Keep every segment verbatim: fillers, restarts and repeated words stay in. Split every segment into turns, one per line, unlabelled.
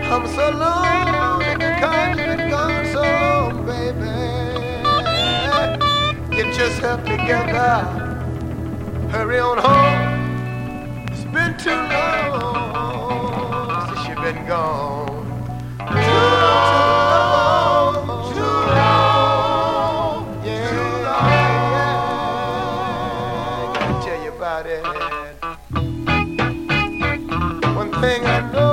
I'm so lonely because you've been gone, so baby, get yourself together, hurry on home. It's been too long since you've been gone. Too long, too long, yeah, too long, yeah. Gotta tell you about it. One thing I know.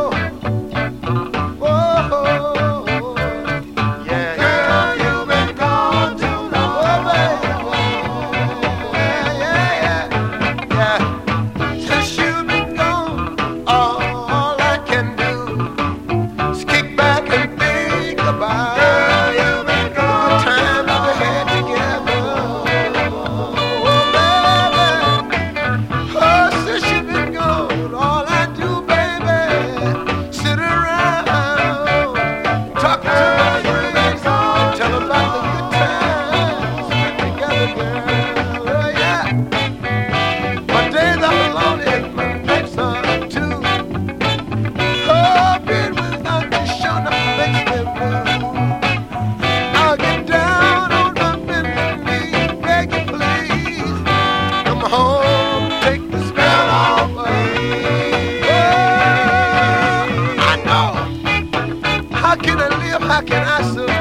How can I live? How can I survive?